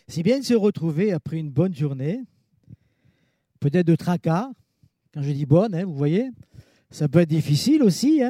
C'est bien de se retrouver après une bonne journée, peut-être de tracas. Quand je dis bonne, vous voyez, ça peut être difficile aussi.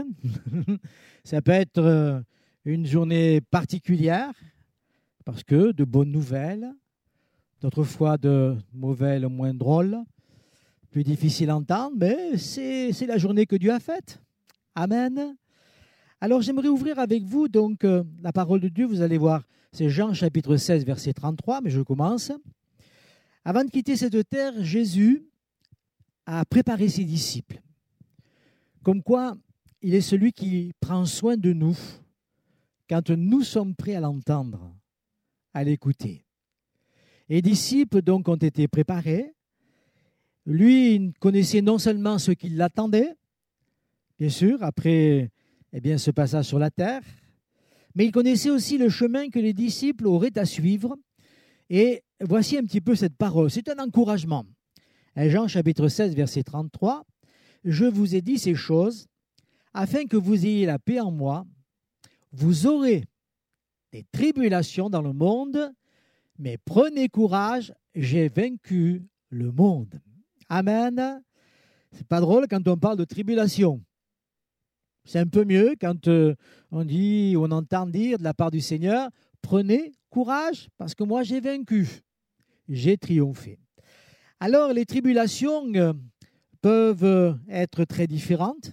Ça peut être une journée particulière parce que de bonnes nouvelles, d'autres fois de mauvaises moins drôles, plus difficiles à entendre, mais c'est la journée que Dieu a faite. Amen. Alors j'aimerais ouvrir avec vous donc la parole de Dieu. Vous allez voir, c'est Jean chapitre 16, verset 33, mais je commence. Avant de quitter cette terre, Jésus a préparé ses disciples. Comme quoi, il est celui qui prend soin de nous quand nous sommes prêts à l'entendre, à l'écouter. Et les disciples donc ont été préparés. Lui, il connaissait non seulement ceux qui l'attendaient, bien sûr, après ce passage sur la terre, mais il connaissait aussi le chemin que les disciples auraient à suivre. Et voici un petit peu cette parole. C'est un encouragement. Jean chapitre 16, verset 33. « Je vous ai dit ces choses afin que vous ayez la paix en moi. Vous aurez des tribulations dans le monde, mais prenez courage, j'ai vaincu le monde. » Amen. C'est pas drôle quand on parle de tribulation. C'est un peu mieux quand on entend dire de la part du Seigneur, prenez courage parce que moi j'ai vaincu, j'ai triomphé. Alors les tribulations peuvent être très différentes.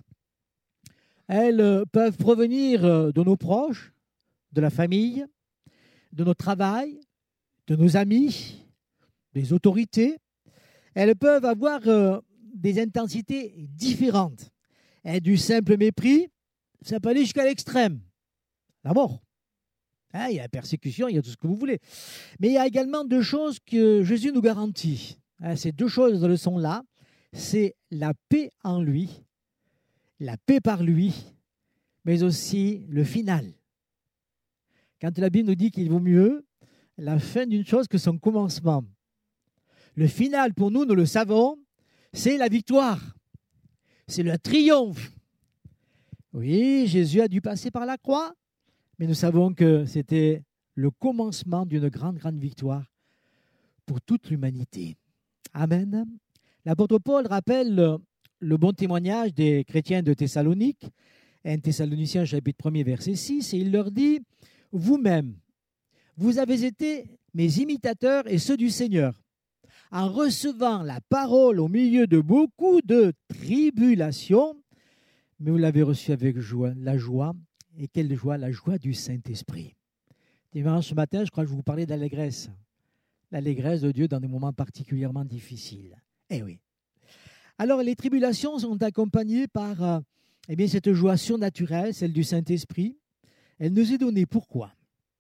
Elles peuvent provenir de nos proches, de la famille, de notre travail, de nos amis, des autorités. Elles peuvent avoir des intensités différentes. Et du simple mépris, ça peut aller jusqu'à l'extrême. La mort. Il y a la persécution, il y a tout ce que vous voulez. Mais il y a également deux choses que Jésus nous garantit. Ces deux choses sont là. C'est la paix en lui, la paix par lui, mais aussi le final. Quand la Bible nous dit qu'il vaut mieux la fin d'une chose que son commencement. Le final, pour nous, nous le savons, c'est la victoire. C'est le triomphe. Oui, Jésus a dû passer par la croix, mais nous savons que c'était le commencement d'une grande victoire pour toute l'humanité. Amen. L'apôtre Paul rappelle le bon témoignage des chrétiens de Thessalonique, 1 Thessaloniciens chapitre 1er verset 6, et il leur dit « Vous-même, vous avez été mes imitateurs et ceux du Seigneur, en recevant la parole au milieu de beaucoup de tribulations, mais vous l'avez reçue avec joie, la joie, et quelle joie, la joie du Saint-Esprit. » Dimanche matin, je crois que je vous parlais d'allégresse. L'allégresse de Dieu dans des moments particulièrement difficiles. Eh oui. Alors, les tribulations sont accompagnées par cette joie surnaturelle, celle du Saint-Esprit. Elle nous est donnée pourquoi ?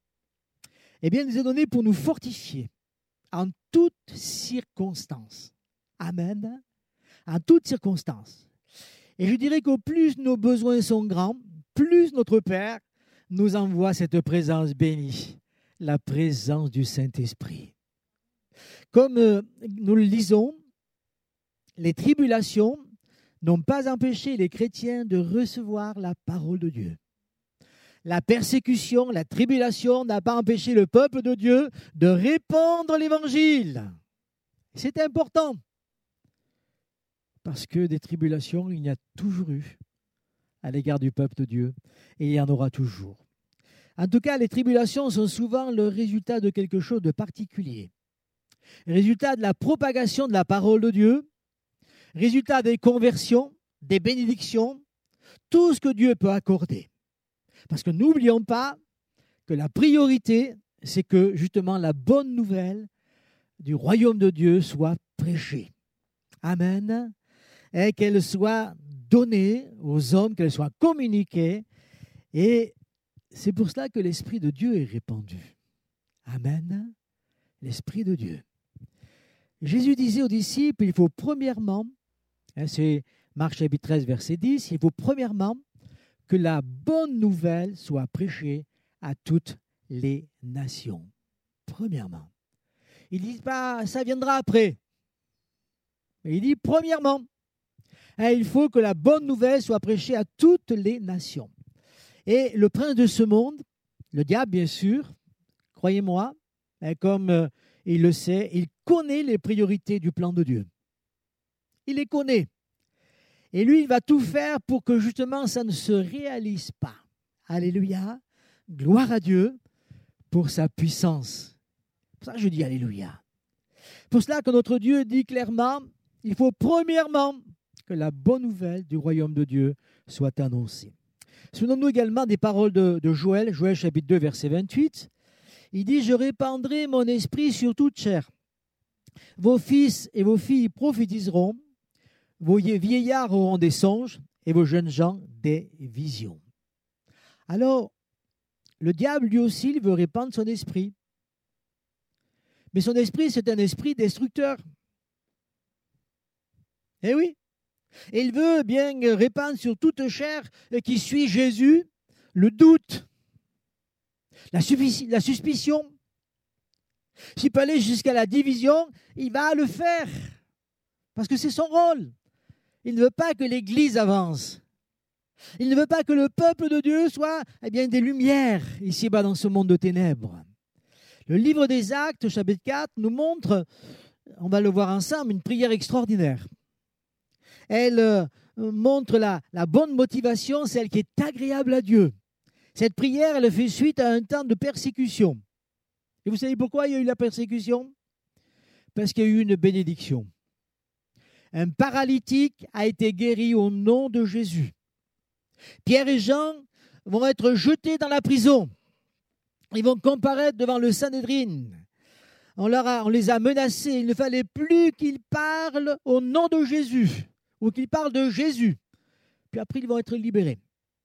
Elle nous est donnée pour nous fortifier en toutes circonstances. Amen. En toutes circonstances. Et je dirais qu'au plus nos besoins sont grands, plus notre Père nous envoie cette présence bénie, la présence du Saint-Esprit. Comme nous le lisons, les tribulations n'ont pas empêché les chrétiens de recevoir la parole de Dieu. La persécution, la tribulation n'a pas empêché le peuple de Dieu de répandre l'évangile. C'est important. Parce que des tribulations, il y a toujours eu à l'égard du peuple de Dieu. Et il y en aura toujours. En tout cas, les tribulations sont souvent le résultat de quelque chose de particulier. Résultat de la propagation de la parole de Dieu. Résultat des conversions, des bénédictions. Tout ce que Dieu peut accorder. Parce que n'oublions pas que la priorité, c'est que justement la bonne nouvelle du royaume de Dieu soit prêchée. Amen. Et qu'elle soit donnée aux hommes, qu'elle soit communiquée. Et c'est pour cela que l'Esprit de Dieu est répandu. Amen. L'Esprit de Dieu. Jésus disait aux disciples, il faut premièrement, c'est Marc chapitre 13, verset 10, il faut premièrement que la bonne nouvelle soit prêchée à toutes les nations. Premièrement. Il ne dit pas, ça viendra après. Mais il dit, premièrement, il faut que la bonne nouvelle soit prêchée à toutes les nations. Et le prince de ce monde, le diable bien sûr, croyez-moi, comme il le sait, il connaît les priorités du plan de Dieu. Il les connaît. Et lui, il va tout faire pour que justement ça ne se réalise pas. Alléluia. Gloire à Dieu pour sa puissance. Pour ça, je dis Alléluia. Pour cela que notre Dieu dit clairement, il faut premièrement que la bonne nouvelle du royaume de Dieu soit annoncée. Souvenons-nous également des paroles de Joël, Joël chapitre 2, verset 28. Il dit « Je répandrai mon esprit sur toute chair. Vos fils et vos filles prophétiseront, vos vieillards auront des songes et vos jeunes gens des visions. » Alors, le diable, lui aussi, il veut répandre son esprit. Mais son esprit, c'est un esprit destructeur. Eh oui. Et il veut bien répandre sur toute chair qui suit Jésus le doute, la suspicion. S'il peut aller jusqu'à la division, il va le faire. Parce que c'est son rôle. Il ne veut pas que l'Église avance. Il ne veut pas que le peuple de Dieu soit des lumières ici-bas dans ce monde de ténèbres. Le livre des Actes, chapitre 4, nous montre, on va le voir ensemble, une prière extraordinaire. Elle montre la bonne motivation, celle qui est agréable à Dieu. Cette prière, elle fait suite à un temps de persécution. Et vous savez pourquoi il y a eu la persécution? Parce qu'il y a eu une bénédiction. Un paralytique a été guéri au nom de Jésus. Pierre et Jean vont être jetés dans la prison. Ils vont comparaître devant le Sanhédrin. On les a menacés. Il ne fallait plus qu'ils parlent au nom de Jésus ou qu'ils parlent de Jésus. Puis après, ils vont être libérés.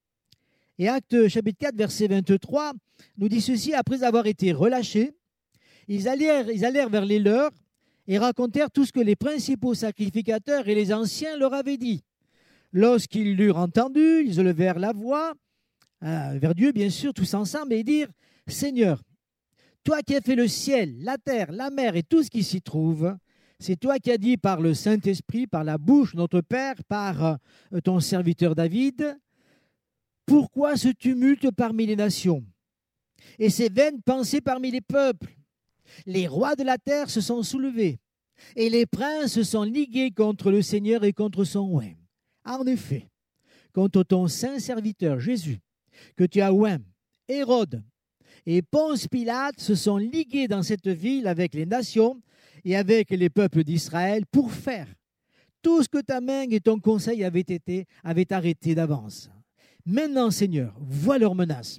Et Actes chapitre 4, verset 23, nous dit ceci, après avoir été relâchés, ils allèrent vers les leurs et racontèrent tout ce que les principaux sacrificateurs et les anciens leur avaient dit. Lorsqu'ils l'eurent entendu, ils élevèrent la voix vers Dieu, bien sûr, tous ensemble, et dirent « Seigneur, toi qui as fait le ciel, la terre, la mer et tout ce qui s'y trouve, c'est toi qui as dit par le Saint-Esprit, par la bouche de notre Père, par ton serviteur David, pourquoi ce tumulte parmi les nations et ces vaines pensées parmi les peuples? Les rois de la terre se sont soulevés et les princes se sont ligués contre le Seigneur et contre son oint. En effet, contre ton saint serviteur Jésus, que tu as oint, Hérode et Ponce Pilate se sont ligués dans cette ville avec les nations et avec les peuples d'Israël pour faire tout ce que ta main et ton conseil avaient arrêté d'avance. Maintenant, Seigneur, vois leurs menaces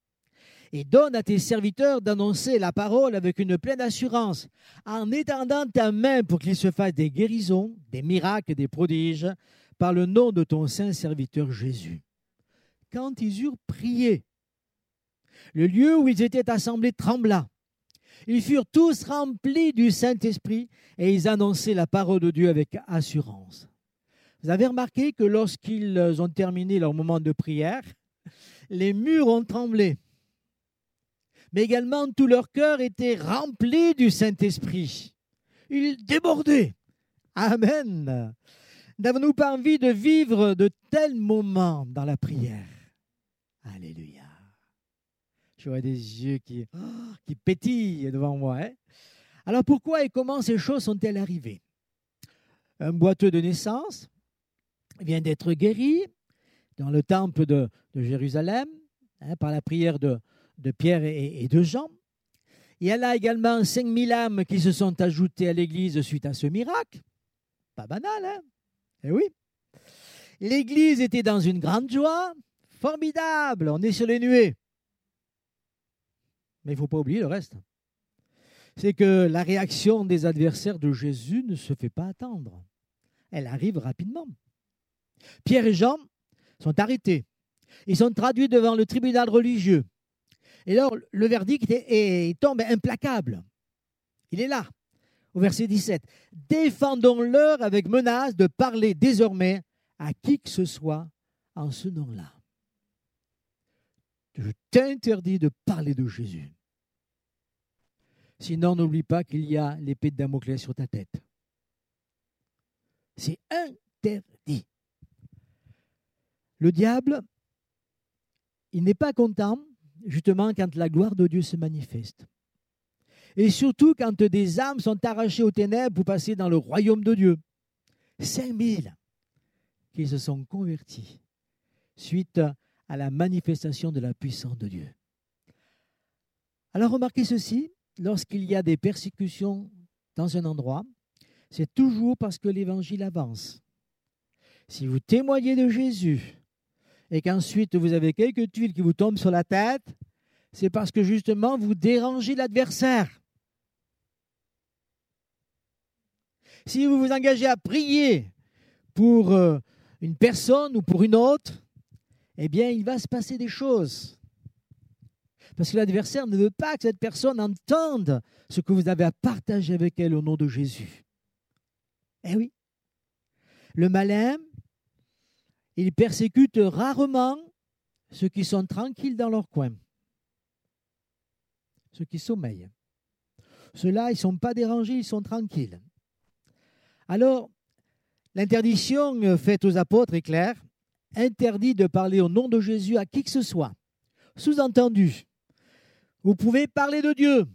et donne à tes serviteurs d'annoncer la parole avec une pleine assurance, en étendant ta main pour qu'il se fasse des guérisons, des miracles et des prodiges, par le nom de ton saint serviteur Jésus. » Quand ils eurent prié, le lieu où ils étaient assemblés trembla. Ils furent tous remplis du Saint-Esprit et ils annonçaient la parole de Dieu avec assurance. Vous avez remarqué que lorsqu'ils ont terminé leur moment de prière, les murs ont tremblé. Mais également, tout leur cœur était rempli du Saint-Esprit. Ils débordaient. Amen. N'avons-nous pas envie de vivre de tels moments dans la prière? Alléluia. Je vois des yeux qui pétillent devant moi. Alors pourquoi et comment ces choses sont-elles arrivées? Un boiteux de naissance vient d'être guéri dans le temple de Jérusalem par la prière de Pierre et de Jean. Il y a là également 5000 âmes qui se sont ajoutées à l'Église suite à ce miracle. Pas banal, hein? Eh oui. L'Église était dans une grande joie. Formidable, on est sur les nuées. Mais il ne faut pas oublier le reste. C'est que la réaction des adversaires de Jésus ne se fait pas attendre. Elle arrive rapidement. Pierre et Jean sont arrêtés. Ils sont traduits devant le tribunal religieux. Et alors, le verdict tombe implacable. Il est là, au verset 17. « Défendons-leur avec menace de parler désormais à qui que ce soit en ce nom-là. » Je t'interdis de parler de Jésus. Sinon, n'oublie pas qu'il y a l'épée de Damoclès sur ta tête. C'est interdit. Le diable, il n'est pas content, justement, quand la gloire de Dieu se manifeste. Et surtout quand des âmes sont arrachées aux ténèbres pour passer dans le royaume de Dieu. 5000 qui se sont convertis suite à la manifestation de la puissance de Dieu. Alors remarquez ceci, lorsqu'il y a des persécutions dans un endroit, c'est toujours parce que l'évangile avance. Si vous témoignez de Jésus et qu'ensuite vous avez quelques tuiles qui vous tombent sur la tête, c'est parce que justement vous dérangez l'adversaire. Si vous vous engagez à prier pour une personne ou pour une autre, eh bien, il va se passer des choses. Parce que l'adversaire ne veut pas que cette personne entende ce que vous avez à partager avec elle au nom de Jésus. Eh oui. Le malin, il persécute rarement ceux qui sont tranquilles dans leur coin, ceux qui sommeillent. Ceux-là, ils ne sont pas dérangés, ils sont tranquilles. Alors, l'interdiction faite aux apôtres est claire. Interdit de parler au nom de Jésus à qui que ce soit. Sous-entendu, vous pouvez parler de Dieu.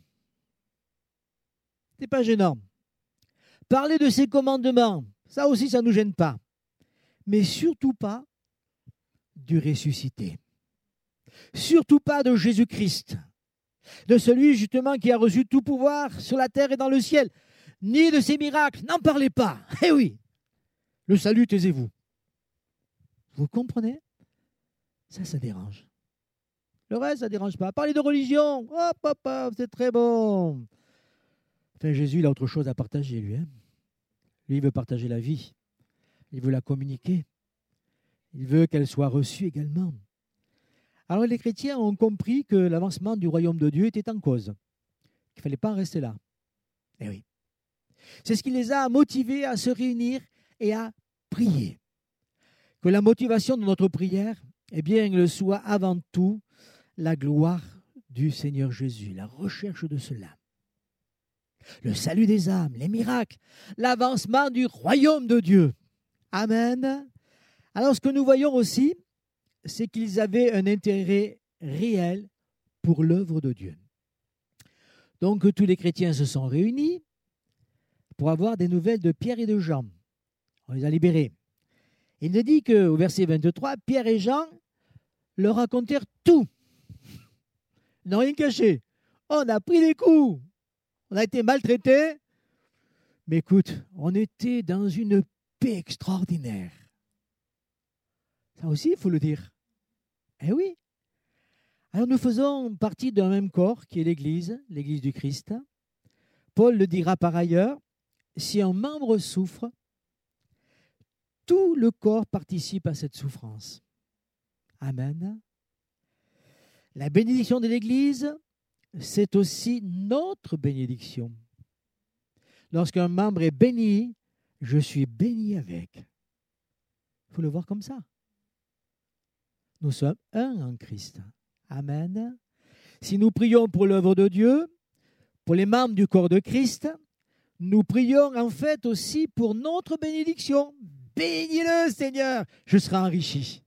Ce n'est pas gênant. Parler de ses commandements, ça aussi, ça ne nous gêne pas. Mais surtout pas du ressuscité. Surtout pas de Jésus-Christ. De celui justement qui a reçu tout pouvoir sur la terre et dans le ciel. Ni de ses miracles, n'en parlez pas. Eh oui, le salut, taisez-vous. Vous comprenez? Ça dérange. Le reste, ça ne dérange pas. Parler de religion, hop, hop, hop, c'est très bon. Enfin, Jésus, il a autre chose à partager, lui. Lui, il veut partager la vie. Il veut la communiquer. Il veut qu'elle soit reçue également. Alors, les chrétiens ont compris que l'avancement du royaume de Dieu était en cause. Il ne fallait pas en rester là. Eh oui. C'est ce qui les a motivés à se réunir et à prier. Que la motivation de notre prière, eh bien, le soit avant tout la gloire du Seigneur Jésus, la recherche de cela. Le salut des âmes, les miracles, l'avancement du royaume de Dieu. Amen. Alors, ce que nous voyons aussi, c'est qu'ils avaient un intérêt réel pour l'œuvre de Dieu. Donc, tous les chrétiens se sont réunis pour avoir des nouvelles de Pierre et de Jean. On les a libérés. Il nous dit qu'au verset 23, Pierre et Jean leur racontèrent tout. Ils n'ont rien caché. On a pris des coups. On a été maltraités. Mais écoute, on était dans une paix extraordinaire. Ça aussi, il faut le dire. Eh oui. Alors nous faisons partie d'un même corps qui est l'Église du Christ. Paul le dira par ailleurs, si un membre souffre, tout le corps participe à cette souffrance. Amen. La bénédiction de l'Église, c'est aussi notre bénédiction. Lorsqu'un membre est béni, je suis béni avec. Il faut le voir comme ça. Nous sommes un en Christ. Amen. Si nous prions pour l'œuvre de Dieu, pour les membres du corps de Christ, nous prions en fait aussi pour notre bénédiction. Bénis-le, Seigneur, je serai enrichi.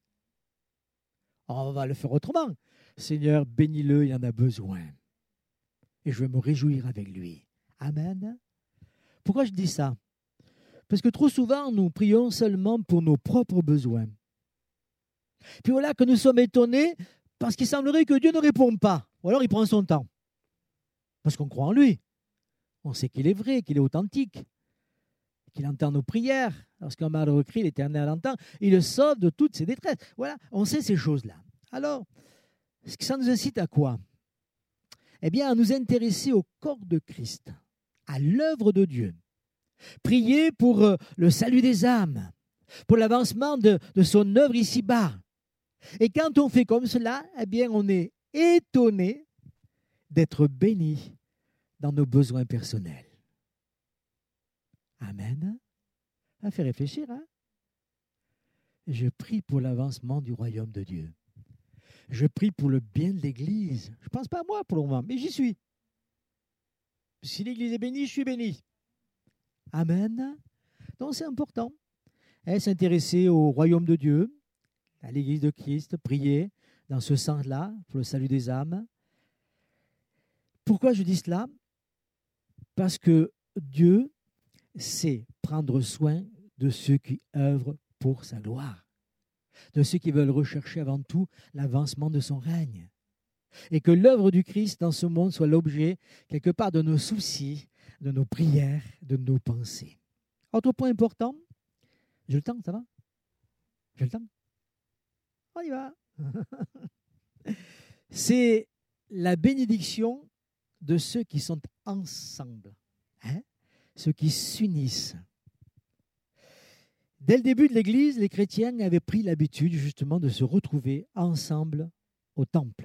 On va le faire autrement. Seigneur, bénis-le, il en a besoin. Et je vais me réjouir avec lui. Amen. Pourquoi je dis ça? Parce que trop souvent, nous prions seulement pour nos propres besoins. Puis voilà que nous sommes étonnés parce qu'il semblerait que Dieu ne réponde pas. Ou alors il prend son temps. Parce qu'on croit en lui. On sait qu'il est vrai, qu'il est authentique, qu'il entend nos prières. Lorsqu'un malheureux crie, l'Éternel entend. Il le sauve de toutes ses détresses. Voilà, on sait ces choses-là. Alors, ça nous incite à quoi? Eh bien, à nous intéresser au corps de Christ, à l'œuvre de Dieu. Prier pour le salut des âmes, pour l'avancement de son œuvre ici-bas. Et quand on fait comme cela, eh bien, on est étonné d'être béni dans nos besoins personnels. Amen. Ça fait réfléchir, hein? Je prie pour l'avancement du royaume de Dieu. Je prie pour le bien de l'Église. Je ne pense pas à moi pour le moment, mais j'y suis. Si l'Église est bénie, je suis béni. Amen. Donc c'est important. S'intéresser au royaume de Dieu, à l'Église de Christ, prier dans ce sens-là pour le salut des âmes. Pourquoi je dis cela? parce que Dieu sait prendre soin de ceux qui œuvrent pour sa gloire, de ceux qui veulent rechercher avant tout l'avancement de son règne. Et que l'œuvre du Christ dans ce monde soit l'objet, quelque part, de nos soucis, de nos prières, de nos pensées. Autre point important, j'ai le temps, ça va? J'ai le temps? On y va. C'est la bénédiction de ceux qui sont ensemble, ceux qui s'unissent. Dès le début de l'Église, les chrétiens avaient pris l'habitude justement de se retrouver ensemble au temple.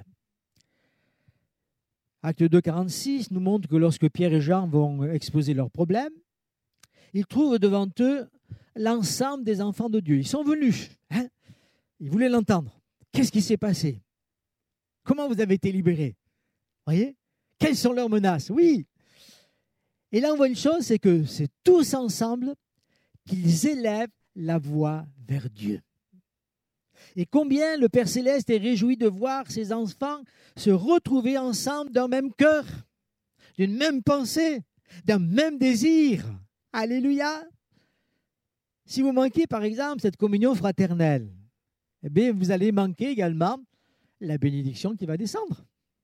Acte 2, 46 nous montre que lorsque Pierre et Jean vont exposer leurs problèmes, ils trouvent devant eux l'ensemble des enfants de Dieu. Ils sont venus, ils voulaient l'entendre. Qu'est-ce qui s'est passé? Comment vous avez été libérés? Voyez? Quelles sont leurs menaces? Oui. Et là, on voit une chose, c'est que c'est tous ensemble qu'ils élèvent la voix vers Dieu. Et combien le Père Céleste est réjoui de voir ses enfants se retrouver ensemble d'un même cœur, d'une même pensée, d'un même désir. Alléluia. Si vous manquez, par exemple, cette communion fraternelle, eh bien, vous allez manquer également la bénédiction qui va descendre.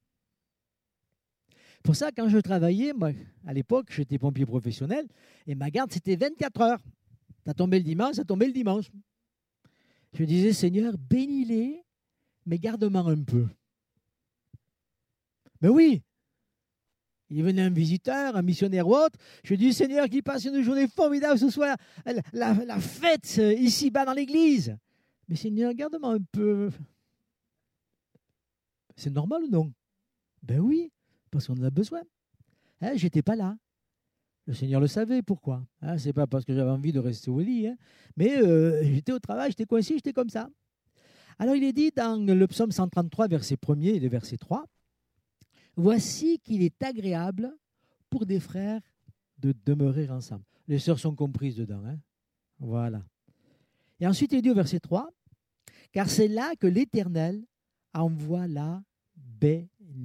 Pour ça, quand je travaillais, moi, à l'époque, j'étais pompier professionnel, et ma garde, c'était 24 heures. Ça tombait le dimanche, ça tombait le dimanche. Je disais, Seigneur, bénis-les, mais garde-moi un peu. Mais oui, il venait un visiteur, un missionnaire ou autre. Je dis, Seigneur, qu'il passe une journée formidable, ce soit la fête ici-bas dans l'église. Mais Seigneur, garde-moi un peu. C'est normal ou non? Ben oui, parce qu'on en a besoin. Je n'étais pas là. Le Seigneur le savait, pourquoi? Ce n'est pas parce que j'avais envie de rester au lit, mais j'étais au travail, j'étais coincé, j'étais comme ça. Alors il est dit dans le psaume 133, verset 1er et le verset 3, « Voici qu'il est agréable pour des frères de demeurer ensemble. » Les sœurs sont comprises dedans. Voilà. Et ensuite il est dit au verset 3, « Car c'est là que l'Éternel envoie la bénédiction. »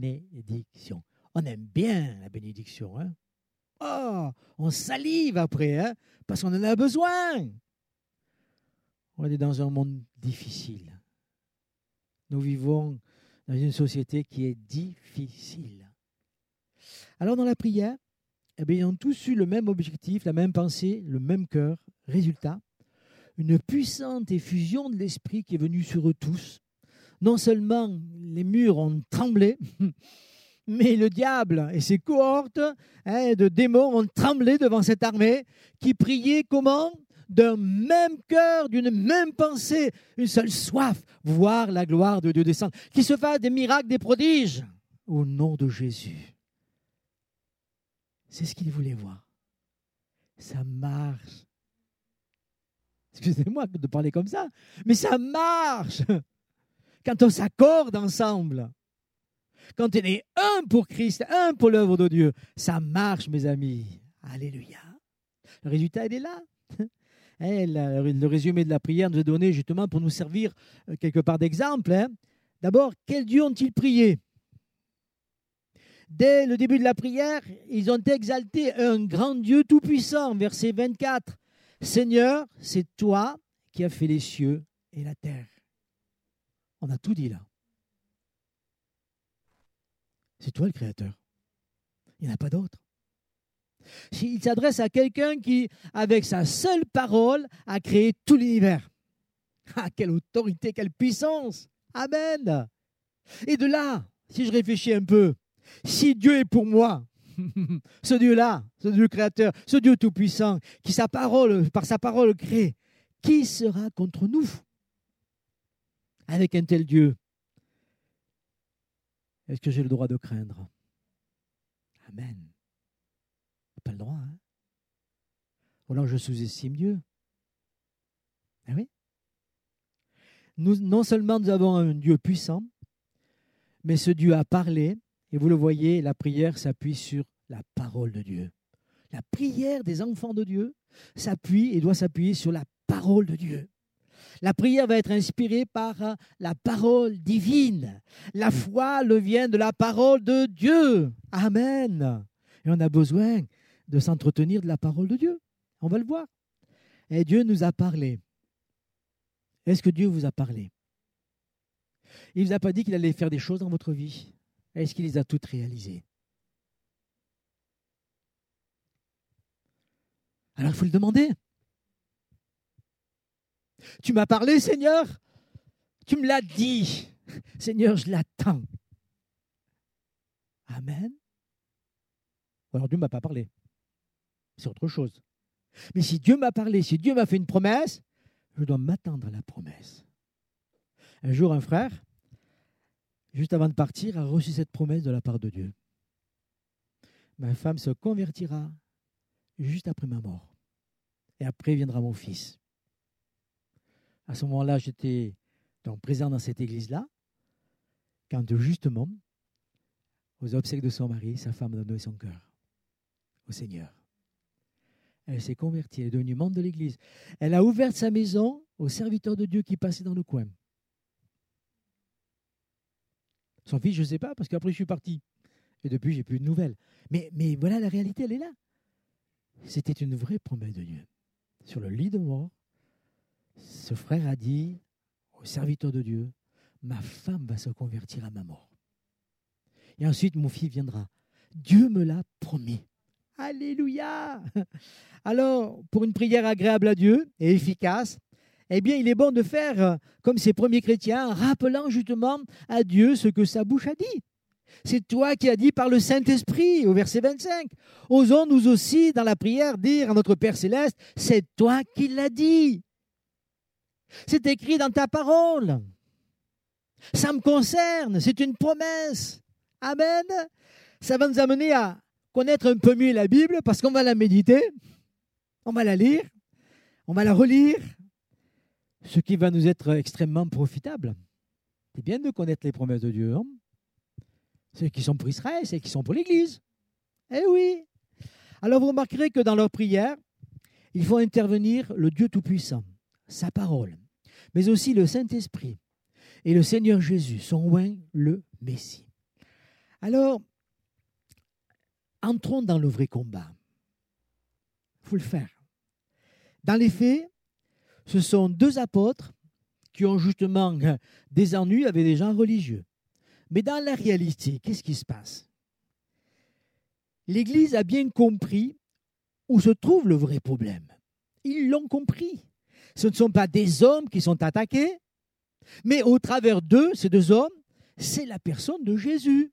On aime bien la bénédiction, Oh, on salive après, parce qu'on en a besoin. On est dans un monde difficile. Nous vivons dans une société qui est difficile. Alors dans la prière, ils ont tous eu le même objectif, la même pensée, le même cœur. Résultat, une puissante effusion de l'Esprit qui est venue sur eux tous. Non seulement les murs ont tremblé, mais le diable et ses cohortes de démons ont tremblé devant cette armée qui priait comment? D'un même cœur, d'une même pensée, une seule soif, voir la gloire de Dieu descendre, qu'il se fasse des miracles, des prodiges, au nom de Jésus. C'est ce qu'il voulait voir. Ça marche. Excusez-moi de parler comme ça, mais ça marche quand on s'accorde ensemble. Quand on est un pour Christ, un pour l'œuvre de Dieu, ça marche, mes amis. Alléluia. Le résultat, il est là. Le résumé de la prière nous est donné justement pour nous servir quelque part d'exemple. D'abord, quel Dieu ont-ils prié? Dès le début de la prière, ils ont exalté un grand Dieu tout-puissant. Verset 24. Seigneur, c'est toi qui as fait les cieux et la terre. On a tout dit là. C'est toi le Créateur. Il n'y en a pas d'autre. Il s'adresse à quelqu'un qui, avec sa seule parole, a créé tout l'univers. Ah, quelle autorité, quelle puissance! Amen! Et de là, si je réfléchis un peu, si Dieu est pour moi, ce Dieu-là, ce Dieu créateur, ce Dieu tout-puissant, qui par sa parole crée, qui sera contre nous? Avec un tel Dieu, est-ce que j'ai le droit de craindre? Amen. Pas le droit, Ou alors je sous-estime Dieu. Ah oui? Non seulement nous avons un Dieu puissant, mais ce Dieu a parlé, et vous le voyez, la prière s'appuie sur la parole de Dieu. La prière des enfants de Dieu s'appuie et doit s'appuyer sur la parole de Dieu. La prière va être inspirée par la parole divine. La foi vient de la parole de Dieu. Amen. Et on a besoin de s'entretenir de la parole de Dieu. On va le voir. Et Dieu nous a parlé. Est-ce que Dieu vous a parlé? Il ne vous a pas dit qu'il allait faire des choses dans votre vie. Est-ce qu'il les a toutes réalisées? Alors il faut le demander. Tu m'as parlé, Seigneur? Tu me l'as dit. Seigneur, je l'attends. Amen. Alors Dieu ne m'a pas parlé. C'est autre chose. Mais si Dieu m'a parlé, si Dieu m'a fait une promesse, je dois m'attendre à la promesse. Un jour, un frère, juste avant de partir, a reçu cette promesse de la part de Dieu. Ma femme se convertira juste après ma mort. Et après viendra mon fils. À ce moment-là, j'étais donc présent dans cette église-là, quand justement, aux obsèques de son mari, sa femme a donné son cœur au Seigneur. Elle s'est convertie, elle est devenue membre de l'église. Elle a ouvert sa maison aux serviteurs de Dieu qui passaient dans le coin. Son fils, je ne sais pas, parce qu'après je suis parti. Et depuis, je n'ai plus de nouvelles. Mais voilà, la réalité, elle est là. C'était une vraie promesse de Dieu. Sur le lit de mort, ce frère a dit aux serviteurs de Dieu, ma femme va se convertir à ma mort. Et ensuite, mon fils viendra. Dieu me l'a promis. Alléluia! Alors, pour une prière agréable à Dieu et efficace, eh bien, il est bon de faire comme ces premiers chrétiens, rappelant justement à Dieu ce que sa bouche a dit. C'est toi qui as dit par le Saint-Esprit, au verset 25. Osons nous aussi, dans la prière, dire à notre Père Céleste, c'est toi qui l'as dit. C'est écrit dans ta parole. Ça me concerne, c'est une promesse. Amen. Ça va nous amener à connaître un peu mieux la Bible parce qu'on va la méditer, on va la lire, on va la relire, ce qui va nous être extrêmement profitable. C'est bien de connaître les promesses de Dieu, hein? Ceux qui sont pour Israël, ceux qui sont pour l'Église. Eh oui. Alors vous remarquerez que dans leur prière, il faut intervenir le Dieu Tout-Puissant, sa parole, mais aussi le Saint-Esprit et le Seigneur Jésus, son oint, le Messie. Alors, entrons dans le vrai combat. Il faut le faire. Dans les faits, ce sont deux apôtres qui ont justement des ennuis avec des gens religieux. Mais dans la réalité, qu'est-ce qui se passe? L'Église a bien compris où se trouve le vrai problème. Ils l'ont compris. Ce ne sont pas des hommes qui sont attaqués, mais au travers d'eux, ces deux hommes, c'est la personne de Jésus.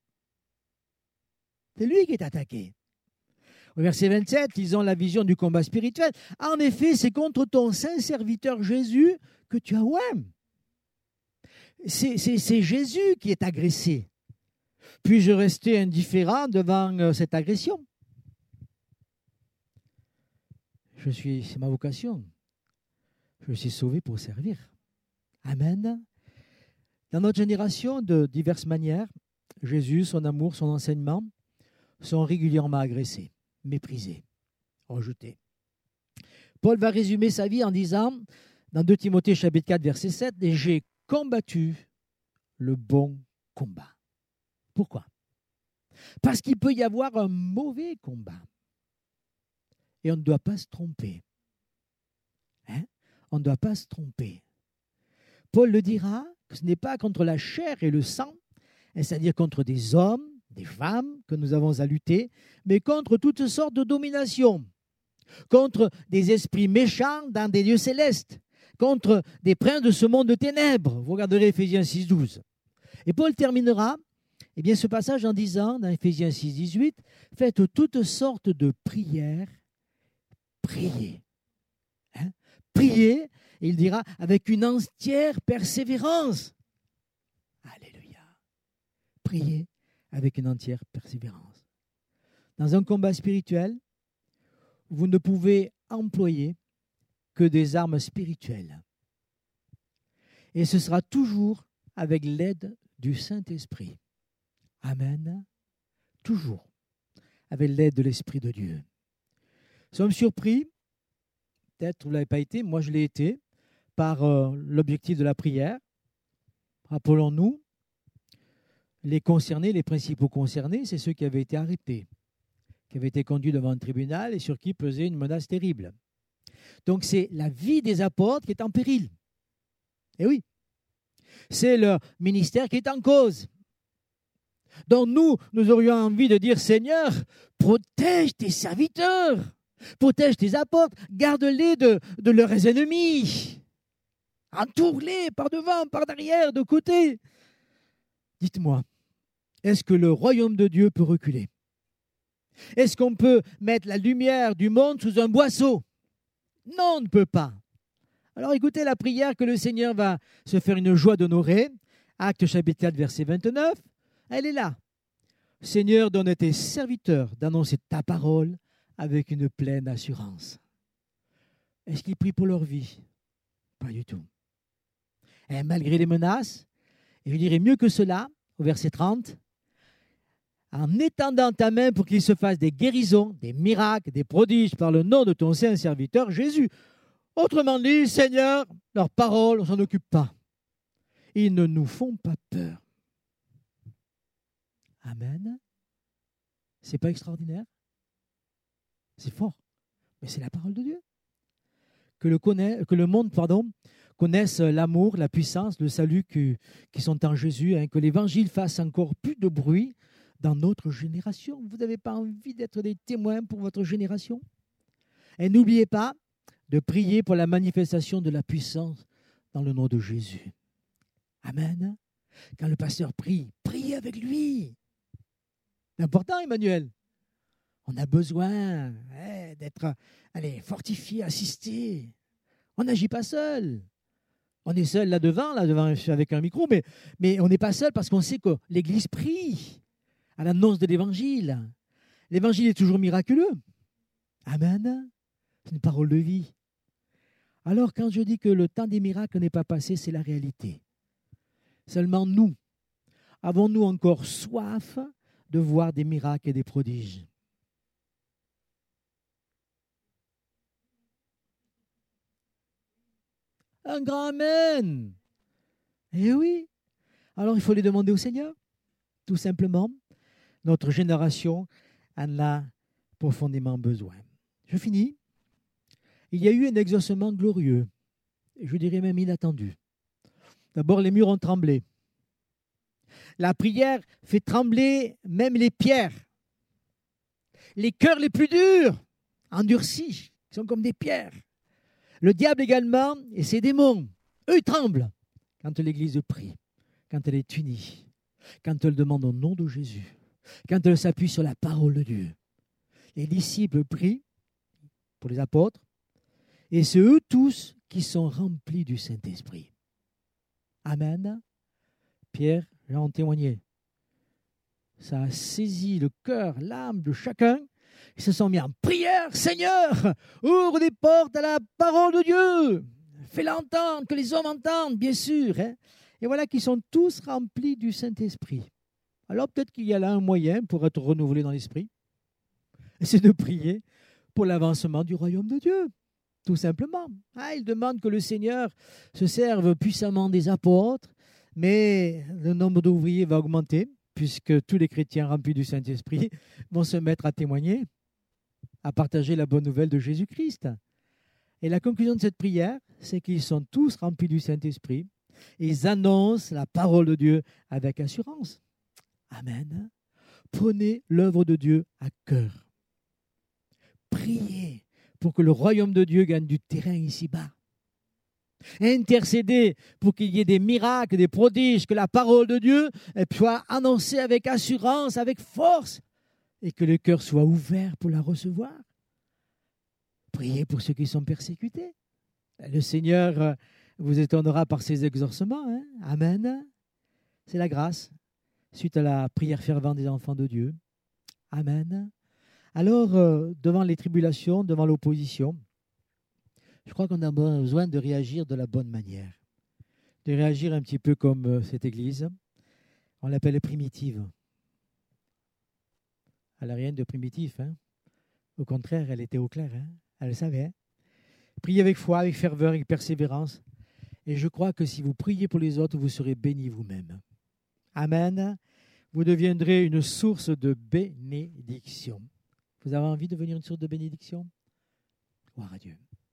C'est lui qui est attaqué. Au verset 27, ils ont la vision du combat spirituel. En effet, c'est contre ton saint serviteur Jésus que tu as oué. C'est Jésus qui est agressé. Puis-je rester indifférent devant cette agression? C'est ma vocation. Je suis sauvé pour servir. Amen. Dans notre génération, de diverses manières, Jésus, son amour, son enseignement sont régulièrement agressés, méprisés, rejetés. Paul va résumer sa vie en disant, dans 2 Timothée chapitre 4, verset 7, « Et j'ai combattu le bon combat. » Pourquoi? Parce qu'il peut y avoir un mauvais combat. Et on ne doit pas se tromper. On ne doit pas se tromper. Paul le dira, que ce n'est pas contre la chair et le sang, c'est-à-dire contre des hommes, des femmes que nous avons à lutter, mais contre toutes sortes de dominations, contre des esprits méchants dans des lieux célestes, contre des princes de ce monde de ténèbres. Vous regarderez Éphésiens 6, 12. Et Paul terminera ce passage en disant, dans Éphésiens 6, 18, « Faites toutes sortes de prières, priez. » Priez, et il dira, avec une entière persévérance. Alléluia. Priez avec une entière persévérance. Dans un combat spirituel, vous ne pouvez employer que des armes spirituelles. Et ce sera toujours avec l'aide du Saint-Esprit. Amen. Toujours avec l'aide de l'Esprit de Dieu. Nous sommes surpris, peut-être vous ne l'avez pas été, moi je l'ai été, par l'objectif de la prière. Rappelons-nous, les concernés, les principaux concernés, c'est ceux qui avaient été arrêtés, qui avait été conduit devant un tribunal et sur qui pesait une menace terrible. Donc c'est la vie des apôtres qui est en péril. Et oui, c'est leur ministère qui est en cause. Donc nous aurions envie de dire, Seigneur, protège tes serviteurs, protège tes apôtres, garde-les de leurs ennemis. Entoure-les par devant, par derrière, de côté. Dites-moi, est-ce que le royaume de Dieu peut reculer? Est-ce qu'on peut mettre la lumière du monde sous un boisseau? Non, on ne peut pas. Alors écoutez la prière que le Seigneur va se faire une joie d'honorer. Actes chapitre 4, verset 29. Elle est là. Seigneur, donne à tes serviteurs d'annoncer ta parole avec une pleine assurance. Est-ce qu'ils prient pour leur vie? Pas du tout. Et malgré les menaces, et je dirais mieux que cela, au verset 30, en étendant ta main pour qu'il se fasse des guérisons, des miracles, des prodiges par le nom de ton saint serviteur Jésus. Autrement dit, Seigneur, leurs paroles, on ne s'en occupe pas. Ils ne nous font pas peur. Amen. C'est pas extraordinaire? C'est fort, mais c'est la parole de Dieu. Que le monde connaisse l'amour, la puissance, le salut qui sont en Jésus, que l'évangile fasse encore plus de bruit dans notre génération. Vous n'avez pas envie d'être des témoins pour votre génération? Et n'oubliez pas de prier pour la manifestation de la puissance dans le nom de Jésus. Amen. Quand le pasteur prie, priez avec lui. C'est important, Emmanuel. On a besoin d'être fortifié, assisté. On n'agit pas seul. On est seul là devant avec un micro, mais on n'est pas seul parce qu'on sait que l'Église prie à l'annonce de l'Évangile. L'Évangile est toujours miraculeux. Amen. C'est une parole de vie. Alors, quand je dis que le temps des miracles n'est pas passé, c'est la réalité. Seulement nous, avons-nous encore soif de voir des miracles et des prodiges? Un grand Amen. Eh oui. Alors, il faut les demander au Seigneur, tout simplement. Notre génération en a profondément besoin. Je finis. Il y a eu un exaucement glorieux, et je dirais même inattendu. D'abord, les murs ont tremblé. La prière fait trembler même les pierres. Les cœurs les plus durs, endurcis, sont comme des pierres. Le diable également et ses démons, eux, ils tremblent quand l'Église prie, quand elle est unie, quand elle demande au nom de Jésus, quand elle s'appuie sur la parole de Dieu. Les disciples prient pour les apôtres, et c'est eux tous qui sont remplis du Saint-Esprit. Amen. Pierre, Jean ont témoigné. Ça a saisi le cœur, l'âme de chacun. Ils se sont mis en prière. Seigneur, ouvre des portes à la parole de Dieu. Fais-la entendre, que les hommes entendent, bien sûr. Et voilà qu'ils sont tous remplis du Saint-Esprit. Alors peut-être qu'il y a là un moyen pour être renouvelé dans l'esprit. C'est de prier pour l'avancement du royaume de Dieu. Tout simplement. Il demande que le Seigneur se serve puissamment des apôtres, mais le nombre d'ouvriers va augmenter, puisque tous les chrétiens remplis du Saint-Esprit vont se mettre à témoigner, à partager la bonne nouvelle de Jésus-Christ. Et la conclusion de cette prière, c'est qu'ils sont tous remplis du Saint-Esprit, et ils annoncent la parole de Dieu avec assurance. Amen. Prenez l'œuvre de Dieu à cœur. Priez pour que le royaume de Dieu gagne du terrain ici-bas. Intercédez pour qu'il y ait des miracles, des prodiges, que la parole de Dieu soit annoncée avec assurance, avec force, et que le cœur soit ouvert pour la recevoir. Priez pour ceux qui sont persécutés. Le Seigneur vous étonnera par ses exaucements. Amen. C'est la grâce, suite à la prière fervente des enfants de Dieu. Amen. Alors, devant les tribulations, devant l'opposition, je crois qu'on a besoin de réagir de la bonne manière, de réagir un petit peu comme cette église. On l'appelle primitive. Elle n'a rien de primitif. Au contraire, elle était au clair. Elle le savait. Priez avec foi, avec ferveur, avec persévérance. Et je crois que si vous priez pour les autres, vous serez bénis vous-même. Amen. Vous deviendrez une source de bénédiction. Vous avez envie de devenir une source de bénédiction? Gloire à Dieu.